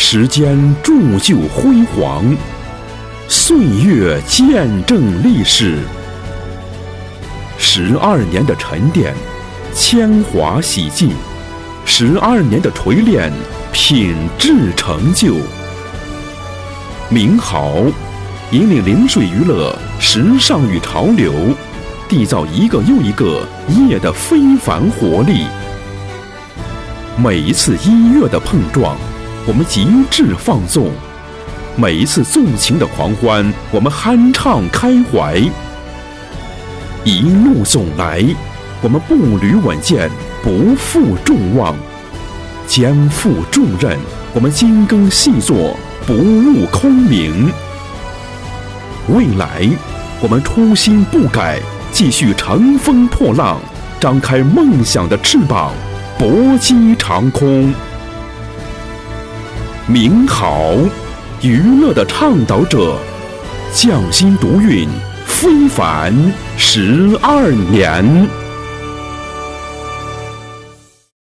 时间铸就辉煌，岁月见证历史。12年的沉淀，铅华洗净；12年的锤炼，品质成就。名好引领零碎娱乐时尚与潮流，缔造一个又一个夜的非凡活力。每一次音乐的碰撞，我们极致放纵；每一次纵情的狂欢，我们酣畅开怀。一路走来，我们步履稳健，不负众望；肩负重任，我们精耕细作，不务空名。未来，我们初心不改，继续乘风破浪，张开梦想的翅膀，搏击长空。名好，娱乐的倡导者，匠心独运，非凡12年。